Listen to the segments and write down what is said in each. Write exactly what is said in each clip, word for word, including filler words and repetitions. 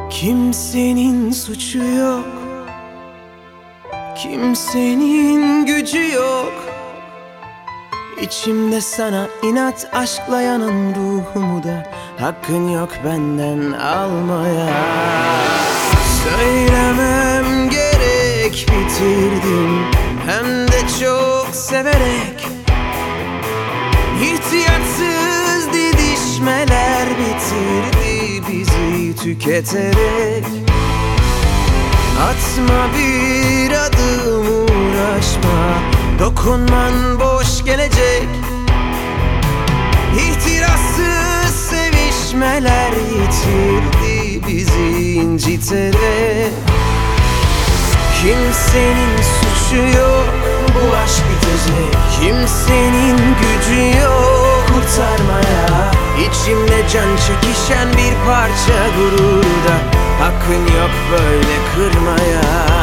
Kimsenin suçu yok, kimsenin gücü yok. İçimde sana inat aşkla yanan ruhumu da hakkın yok benden almaya. Söylemem gerek, bitirdim hem de çok severek. İhtiyatsız didişmeler bitirdi bizi tüketerek. Atma bir adım, uğraşma, dokunman boş gelecek. İhtirassız sevişmeler yitirdi bizi inciterek. Kimsenin suçu yok, bu aşk bitecek. Kimsenin gücü yok kurtarmaya. İçimde can çekişen bir parça gururda hakkın yok böyle kırmaya.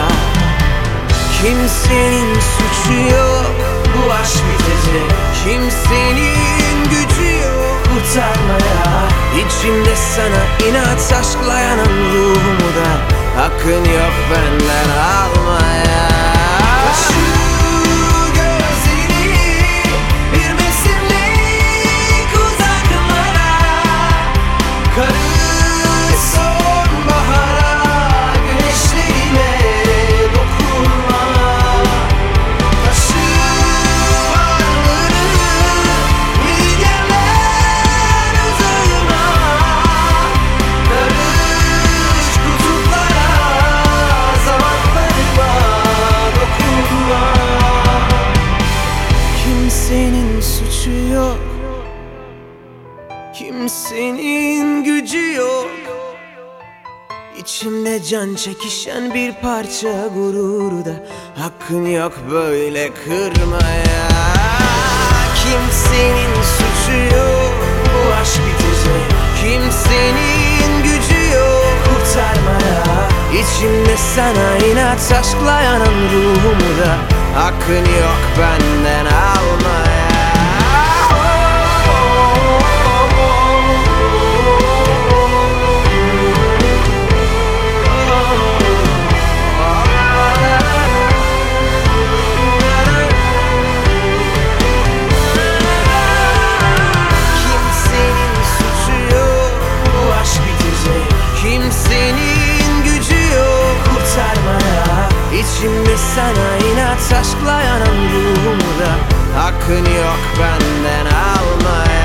Kimsenin suçu yok, bu aşk bitecek. Kimsenin gücü yok kurtarmaya. İçimde sana inat aşkla yanan ruhumu da hakkın yok benden almaya. Şu gözleri bir mevsimlik uzaklara, karı sonbahara, güneşlerime dokunma. Taşı varlığını bilgeler uzağıma, karış kutuplara, zamanlarıma dokunma. Kimsenin suçu yok, kimsenin gücü yok. İçimde can çekişen bir parça gururu da hakkın yok böyle kırmaya. Kimsenin suçu yok, bu aşk bitecek. Kimsenin gücü yok kurtarmaya. İçimde sana inat aşkla yanan ruhumu da hakkın yok benden almaya. Kimsenin suçu yok, bu aşk bitecek. Kimsenin gücü yok kurtarmaya. İçimde sana inat aşkla yanan ruhumu da hakkın yok benden almaya.